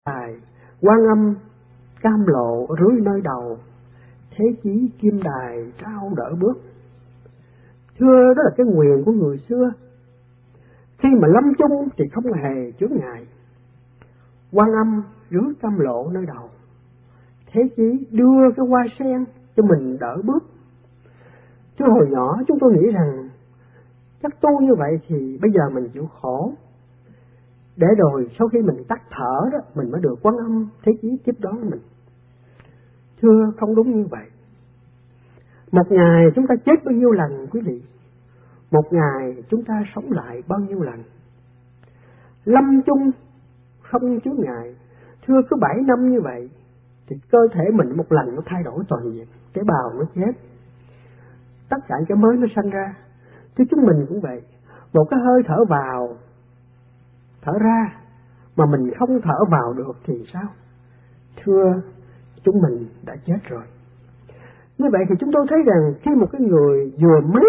Đài Quan Âm cam lộ rưới nơi đầu, thế chí kim đài trao đỡ bước. Thưa, đó là cái nguyện của người xưa. Khi mà lâm chung thì không hề chướng ngại. Quan Âm rưới cam lộ nơi đầu, thế chí đưa cái hoa sen cho mình đỡ bước. Chứ hồi nhỏ chúng tôi nghĩ rằng chắc tu như vậy thì bây giờ mình chịu khổ, để rồi sau khi mình tắt thở đó mình mới được Quan Âm thế chí tiếp đón mình. Thưa, không đúng như vậy. Một ngày chúng ta chết bao nhiêu lần quý vị? Một ngày chúng ta sống lại bao nhiêu lần? Lâm chung không chướng ngại. Thưa, cứ 7 năm như vậy thì cơ thể mình một lần nó thay đổi toàn diện, tế bào nó chết, tất cả cái mới nó sanh ra. Thưa, chúng mình cũng vậy. Một cái hơi thở vào, thở ra mà mình không thở vào được thì sao? Thưa, chúng mình đã chết rồi. Như vậy thì chúng tôi thấy rằng khi một cái người vừa mắng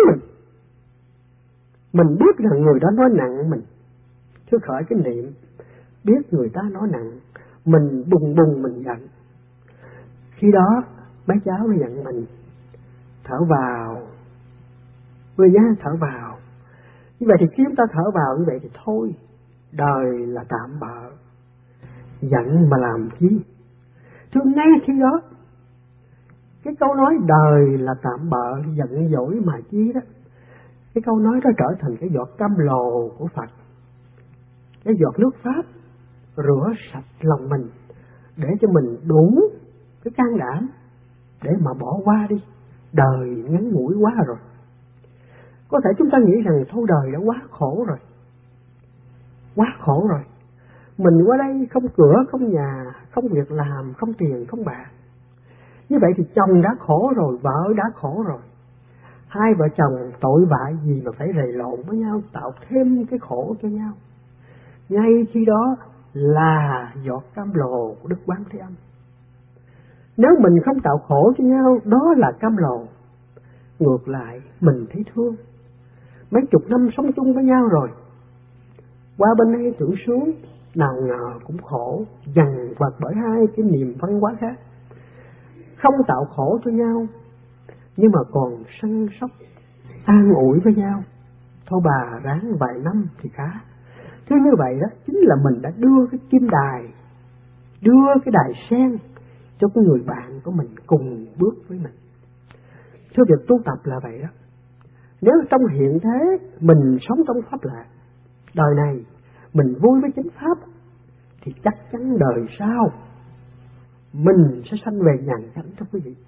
mình biết rằng người đó nói nặng mình, thưa khởi cái niệm biết người ta nói nặng, mình bùng mình giận. Khi đó mấy cháu nó giận mình, thở vào, người nhá, thở vào. Như vậy thì khi chúng ta thở vào như vậy thì thôi, đời là tạm bợ, giận mà làm chi. Thưa, ngay khi đó cái câu nói đời là tạm bợ, giận dỗi mà chi đó, cái câu nói đó trở thành cái giọt cam lồ của Phật, cái giọt nước Pháp rửa sạch lòng mình, để cho mình đủ cái can đảm để mà bỏ qua đi. Đời ngắn ngủi quá rồi. Có thể chúng ta nghĩ rằng thôi đời đã quá khổ rồi, quá khổ rồi. Mình qua đây không cửa, không nhà, không việc làm, không tiền, không bạc. Như vậy thì chồng đã khổ rồi, vợ đã khổ rồi. Hai vợ chồng tội vạ gì mà phải rầy lộn với nhau, tạo thêm cái khổ cho nhau. Ngay khi đó là giọt cam lồ của Đức Quán Thế Âm. Nếu mình không tạo khổ cho nhau, đó là cam lồ. Ngược lại, mình thấy thương. Mấy chục năm sống chung với nhau rồi, qua bên đây tưởng sướng, nào ngờ cũng khổ, dằn vặt bởi hai cái niềm văn hóa khác. Không tạo khổ cho nhau, nhưng mà còn săn sóc, an ủi với nhau. Thôi bà ráng vài năm thì khá. Thế như vậy đó, chính là mình đã đưa cái kim đài, đưa cái đài sen cho cái người bạn của mình cùng bước với mình. Thưa, việc tu tập là vậy đó. Nếu trong hiện thế mình sống trong pháp lạc, đời này mình vui với chánh pháp, thì chắc chắn đời sau mình sẽ sanh về nhàn chánh thưa quý vị.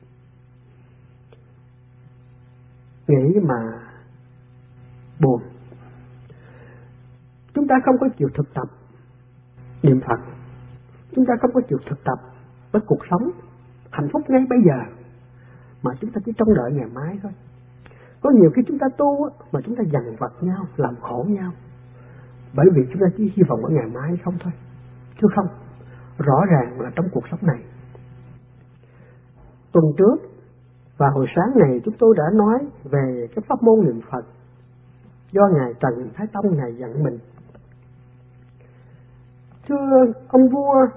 Nghĩ mà buồn. Chúng ta không có chịu thực tập niệm Phật, chúng ta không có chịu thực tập với cuộc sống hạnh phúc ngay bây giờ, mà chúng ta chỉ trông đợi ngày mai thôi. Có nhiều khi chúng ta tu mà chúng ta dằn vặt nhau, làm khổ nhau, bởi vì chúng ta chỉ hy vọng ở ngày mai không thôi. Thưa không, rõ ràng là trong cuộc sống này. Tuần trước và hồi sáng này chúng tôi đã nói về cái pháp môn niệm Phật do Ngài Trần Thái Tông Ngài dặn mình. Thưa, ông vua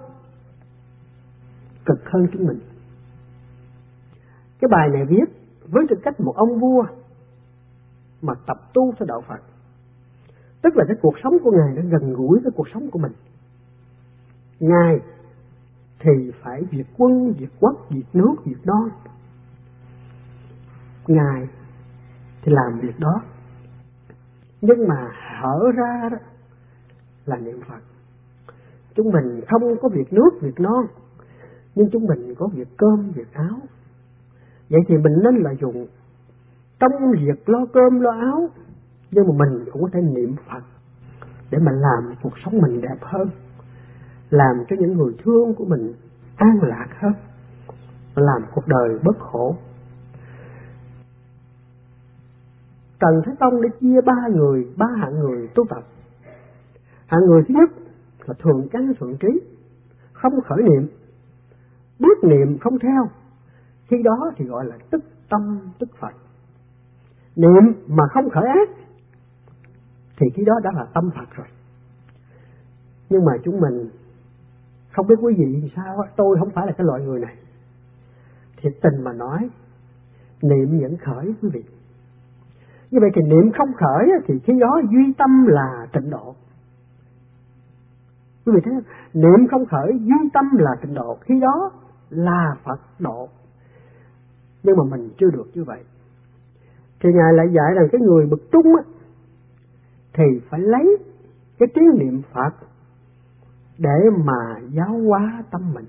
cực hơn chúng mình. Cái bài này viết với tư cách một ông vua mà tập tu theo đạo Phật, tức là cái cuộc sống của Ngài nó gần gũi với cuộc sống của mình. Ngài thì phải diệt quân, diệt quốc, diệt nước, diệt non. Ngài thì làm việc đó, nhưng mà hở ra đó là niệm Phật. Chúng mình không có việc nước, việc non, nhưng chúng mình có việc cơm, việc áo. Vậy thì mình nên lợi dụng trong việc lo cơm, lo áo, nhưng mà mình cũng có thể niệm Phật để mà làm cuộc sống mình đẹp hơn, làm cho những người thương của mình an lạc hơn, làm cuộc đời bớt khổ. Trần Thái Tông đã chia ba hạng người tu tập. Hạng người thứ nhất là thường căn thuận trí, không khởi niệm, bước niệm không theo. Khi đó thì gọi là tức tâm tức Phật. Niệm mà không khởi ác thì khi đó đã là tâm Phật rồi. Nhưng mà chúng mình Không biết quý vị sao, tôi không phải là cái loại người này. Thiệt tình mà nói, niệm vẫn khởi quý vị. Như vậy thì niệm không khởi thì khi đó duy tâm là tịnh độ. Quý vị thấy không? Niệm không khởi duy tâm là tịnh độ, khi đó là Phật độ. Nhưng mà mình chưa được như vậy. Thì Ngài lại dạy rằng cái người bậc trung thì phải lấy cái tiếng niệm Phật để mà giáo hóa tâm mình.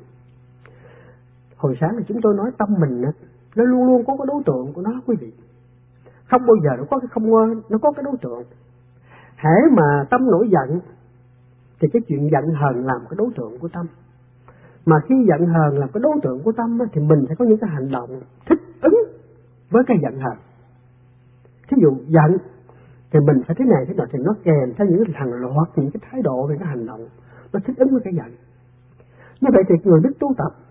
Hồi sáng thì chúng tôi nói tâm mình nó luôn luôn có cái đối tượng của nó quý vị. Không bao giờ nó có cái không ngơ, nó có cái đối tượng. Hễ mà tâm nổi giận thì cái chuyện giận hờn làm cái đối tượng của tâm. Mà khi giận hờn làm cái đối tượng của tâm thì mình sẽ có những cái hành động thích ứng với cái giận hờn. Thí dụ giận thì mình phải thế này thế nọ, thì nó kèm theo những cái hàng loạt những cái thái độ về cái hành động nó thích ứng với cái giận. Như vậy thì người biết tu tập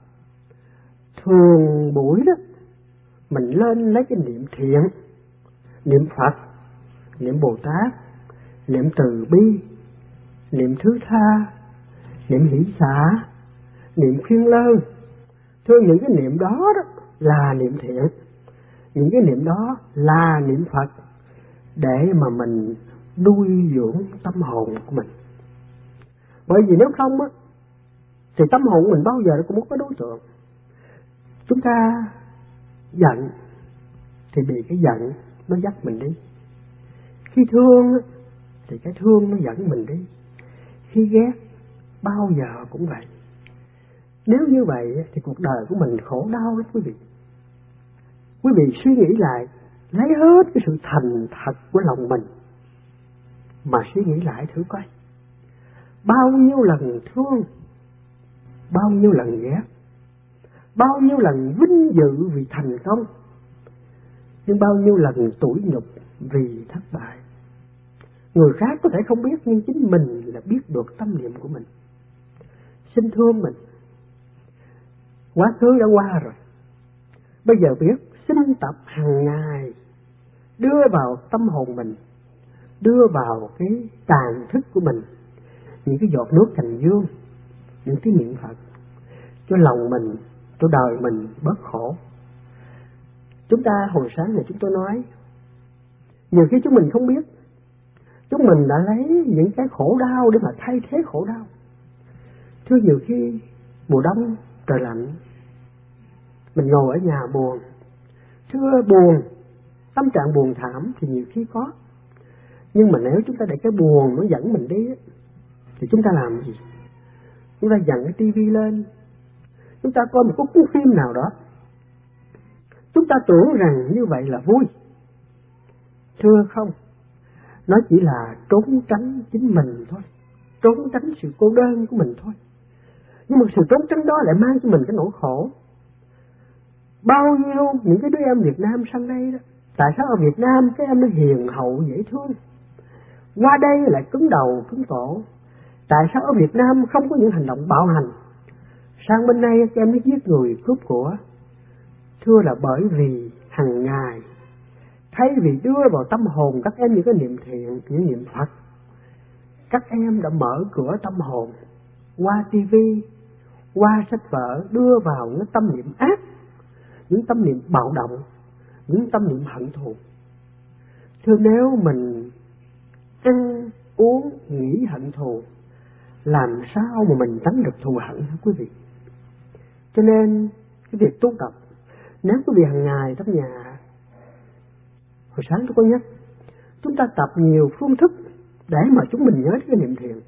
thường buổi đó mình lên lấy cái niệm thiện, niệm Phật, niệm Bồ Tát, niệm từ bi, niệm thứ tha, niệm hỷ xả, niệm khuyên lơn. Thưa, những cái niệm đó là niệm thiện, những cái niệm đó là niệm Phật để mà mình nuôi dưỡng tâm hồn của mình. Bởi vì nếu không thì tâm hồn của mình bao giờ nó cũng có đối tượng. Chúng ta giận thì bị cái giận nó dắt mình đi. Khi thương thì cái thương nó dẫn mình đi. Khi ghét bao giờ cũng vậy. Nếu như vậy thì cuộc đời của mình khổ đau lắm quý vị. Quý vị suy nghĩ lại, lấy hết cái sự thành thật của lòng mình mà suy nghĩ lại thử coi. Bao nhiêu lần thương, bao nhiêu lần ghét, bao nhiêu lần vinh dự vì thành công, nhưng bao nhiêu lần tủi nhục vì thất bại. Người khác có thể không biết, nhưng chính mình là biết được tâm niệm của mình. Xin thương mình. Quá khứ đã qua rồi, bây giờ biết xin tập hàng ngày đưa vào tâm hồn mình, đưa vào cái tàn thức của mình những cái giọt nước cành dương, những cái niệm Phật, cho lòng mình, cho đời mình bớt khổ. Chúng ta hồi sáng này chúng tôi nói, nhiều khi chúng mình không biết, chúng mình đã lấy những cái khổ đau để mà thay thế khổ đau. Thưa, nhiều khi mùa đông trời lạnh, mình ngồi ở nhà buồn. Thưa, buồn, tâm trạng buồn thảm thì nhiều khi có. Nhưng mà nếu chúng ta để cái buồn nó dẫn mình đi thì chúng ta làm gì? Chúng ta dặn cái tivi lên, chúng ta coi một cái cuốn phim nào đó, chúng ta tưởng rằng như vậy là vui. Thưa không, nó chỉ là trốn tránh chính mình thôi, trốn tránh sự cô đơn của mình thôi. Nhưng mà sự trốn tránh đó lại mang cho mình cái nỗi khổ. Bao nhiêu những cái đứa em Việt Nam sang đây đó, tại sao ở Việt Nam cái em nó hiền hậu dễ thương, qua đây lại cứng đầu cứng cổ? Tại sao ở Việt Nam không có những hành động bạo hành, sang bên đây các em nó giết người cướp của? Thưa, là bởi vì hàng ngày thay vì đưa vào tâm hồn các em những cái niệm thiện, những niệm Phật, các em đã mở cửa tâm hồn qua tivi, qua sách vở, đưa vào những tâm niệm ác, những tâm niệm bạo động, những tâm niệm hận thù. Thưa, nếu mình ăn uống nghĩ hận thù, làm sao mà mình tránh được thù hận hả quý vị? Cho nên cái việc tu tập, nếu quý vị hàng ngày trong nhà, hồi sáng tôi có nhắc, chúng ta tập nhiều phương thức để mà chúng mình nhớ cái niệm thiện.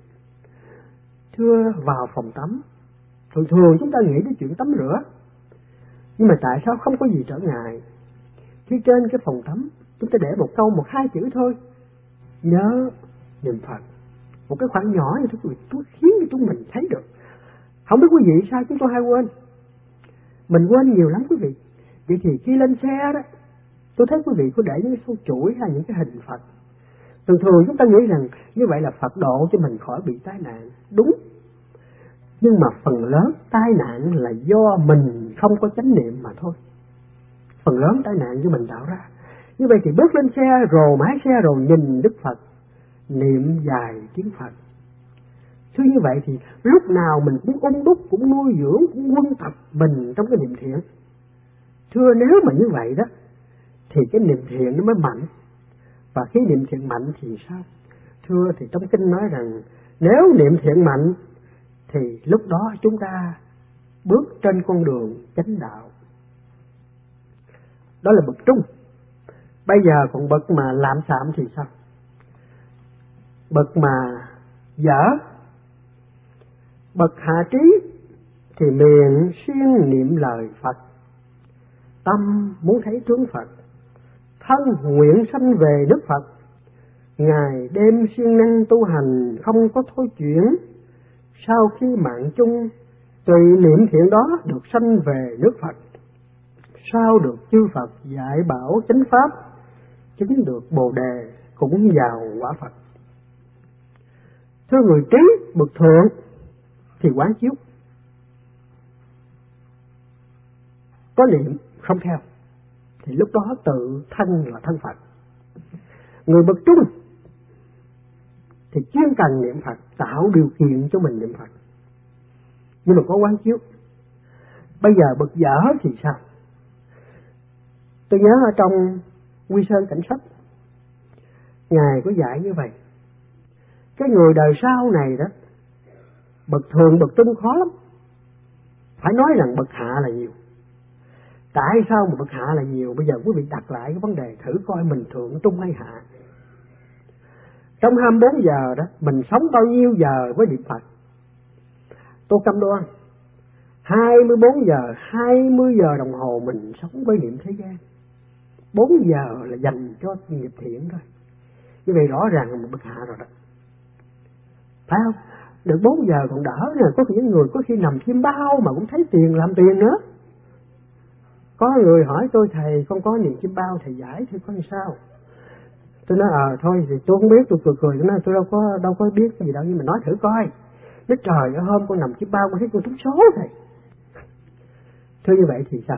Thưa, vào phòng tắm, thường thường chúng ta nghĩ đến chuyện tắm rửa, nhưng mà tại sao không có gì trở ngại khi trên cái phòng tắm chúng ta để một câu, một hai chữ thôi, nhớ niệm Phật, một cái khoảng nhỏ như thế, tôi khiến cho chúng mình thấy được. Không biết quý vị sao chúng tôi hay quên, mình quên nhiều lắm quý vị. Vậy thì khi lên xe đó, tôi thấy quý vị có để những cái số chuỗi hay những cái hình Phật. Thường thường chúng ta nghĩ rằng như vậy là Phật độ cho mình khỏi bị tai nạn. Đúng, nhưng mà phần lớn tai nạn là do mình không có chánh niệm mà thôi. Phần lớn tai nạn do mình tạo ra. Như vậy thì bước lên xe rồi, mái xe rồi, nhìn Đức Phật, niệm dài tiếng Phật. Chứ như vậy thì lúc nào mình cũng ung đúc, cũng nuôi dưỡng, cũng quân tập mình trong cái niệm thiện. Thưa nếu mà như vậy đó thì cái niệm thiện nó mới mạnh. Và khi niệm thiện mạnh thì sao? Thưa thì trong kinh nói rằng nếu niệm thiện mạnh thì lúc đó chúng ta bước trên con đường chánh đạo. Đó là bậc trung. Bây giờ còn bậc mà lạm xạm thì sao? Bậc mà dở, bậc hạ trí thì miệng siêng niệm lời Phật, tâm muốn thấy tướng Phật, thân nguyện sanh về nước Phật, ngày đêm siêng năng tu hành không có thôi chuyển. Sau khi mạng chung tùy niệm thiện đó được sanh về nước Phật, sau được chư Phật dạy bảo chánh pháp, chứng được Bồ đề cũng vào quả Phật. Thưa người trí bậc thượng thì quán chiếu, có niệm không theo thì lúc đó tự thân là thân Phật. Người bậc trung thì chuyên cần niệm Phật, tạo điều kiện cho mình niệm Phật, nhưng mà có quán chiếu. Bây giờ bậc dở thì sao? Tôi nhớ ở trong Quy Sơn Cảnh Sách, Ngài có dạy như vậy. Cái người đời sau này đó, bậc thường bậc trung khó lắm. Phải nói rằng bậc hạ là nhiều. Tại sao mà bậc hạ là nhiều? Bây giờ quý vị đặt lại cái vấn đề thử coi mình thượng, trung hay hạ. Trong 24 giờ đó, mình sống bao nhiêu giờ với niệm Phật? Tôi cam đoan 24 giờ, 20 giờ đồng hồ mình sống với niệm thế gian. 4 giờ là dành cho nghiệp thiện thôi. Như vậy rõ ràng là một bậc hạ rồi đó. Phải không? Được 4 giờ còn đỡ nè, có những người có khi nằm chim bao mà cũng thấy tiền làm tiền nữa. Có người hỏi tôi, thầy con có niệm chim bao, thầy giải thì có làm sao? Tôi nói thôi thì tôi không biết, tôi cười tôi nói tôi đâu có biết cái gì đâu, nhưng mà nói thử coi. Nói trời ơi, hôm con nằm chim bao con thấy con trúng số thầy. Thưa như vậy thì sao?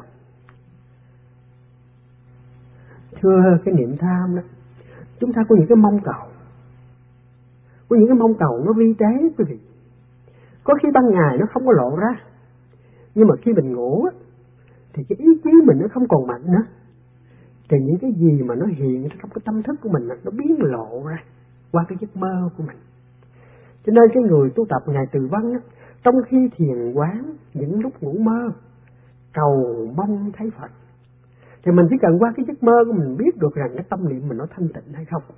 Thưa cái niệm tham đó, chúng ta có những cái mong cầu, có những cái mong cầu nó vi tế quý vị. Có khi ban ngày nó không có lộ ra, nhưng mà khi mình ngủ á, thì cái ý chí mình nó không còn mạnh nữa, thì những cái gì mà nó hiện trong cái tâm thức của mình nó biến lộ ra qua cái giấc mơ của mình. Cho nên cái người tu tập Ngài Từ Văn á, trong khi thiền quán, những lúc ngủ mơ cầu mong thấy Phật, thì mình chỉ cần qua cái giấc mơ của mình biết được rằng cái tâm niệm mình nó thanh tịnh hay không.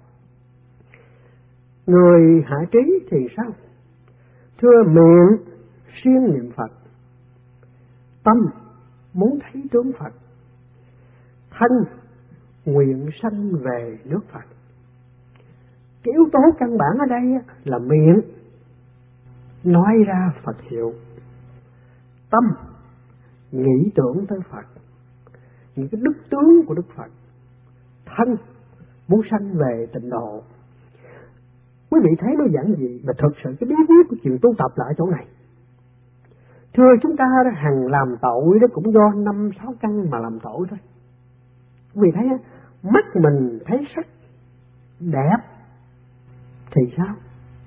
Người hạ trí thì sao? Thưa miệng siêng niệm Phật, tâm muốn thấy tướng Phật, thân nguyện sanh về nước Phật. Cái yếu tố căn bản ở đây là miệng nói ra Phật hiệu, tâm nghĩ tưởng tới Phật, những cái đức tướng của Đức Phật, thân muốn sanh về tịnh độ. Quý vị thấy nó giản dị, mà thực sự cái bí quyết của chuyện tu tập là ở chỗ này. Thưa chúng ta đó, hằng làm tội đó cũng do 5-6 căn mà làm tội thôi. Quý vị thấy mắt mình thấy sắc đẹp thì sao?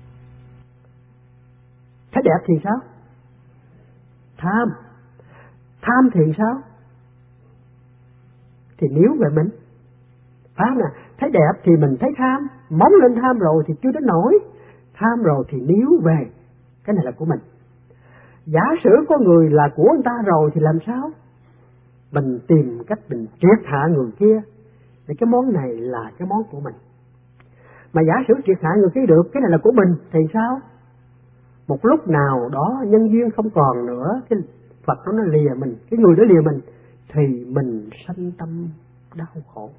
Thấy đẹp thì sao? Tham. Tham thì sao? Thì níu về mình. Phải không nào? Thấy đẹp thì mình thấy tham, móng lên tham rồi thì chưa đến nổi, tham rồi thì níu về, cái này là của mình. Giả sử có người là của người ta rồi thì làm sao? Mình tìm cách mình triệt hạ người kia, thì cái món này là cái món của mình. Mà giả sử triệt hạ người kia được, cái này là của mình thì sao? Một lúc nào đó nhân duyên không còn nữa, cái Phật nó lìa mình, cái người đó lìa mình, thì mình sanh tâm đau khổ.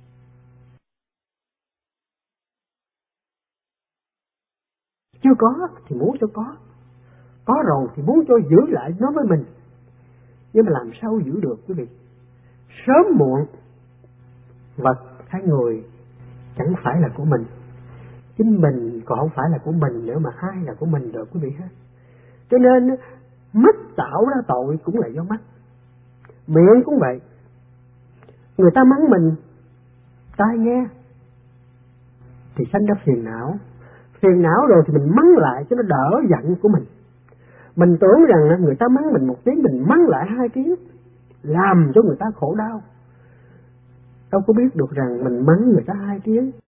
Chưa có thì muốn cho có rồi thì muốn cho giữ lại nó với mình. Nhưng mà làm sao giữ được quý vị? Sớm muộn vật hay người chẳng phải là của mình, chính mình còn không phải là của mình nữa, mà ai là của mình được quý vị ha? Cho nên mắt tạo ra tội cũng là do mắt, miệng cũng vậy. Người ta mắng mình, tai nghe thì sanh ra phiền não phiền não rồi thì mình mắng lại cho nó đỡ giận của mình. Mình tưởng rằng người ta mắng mình 1 tiếng, mình mắng lại 2 tiếng, làm cho người ta khổ đau. Đâu có biết được rằng mình mắng người ta 2 tiếng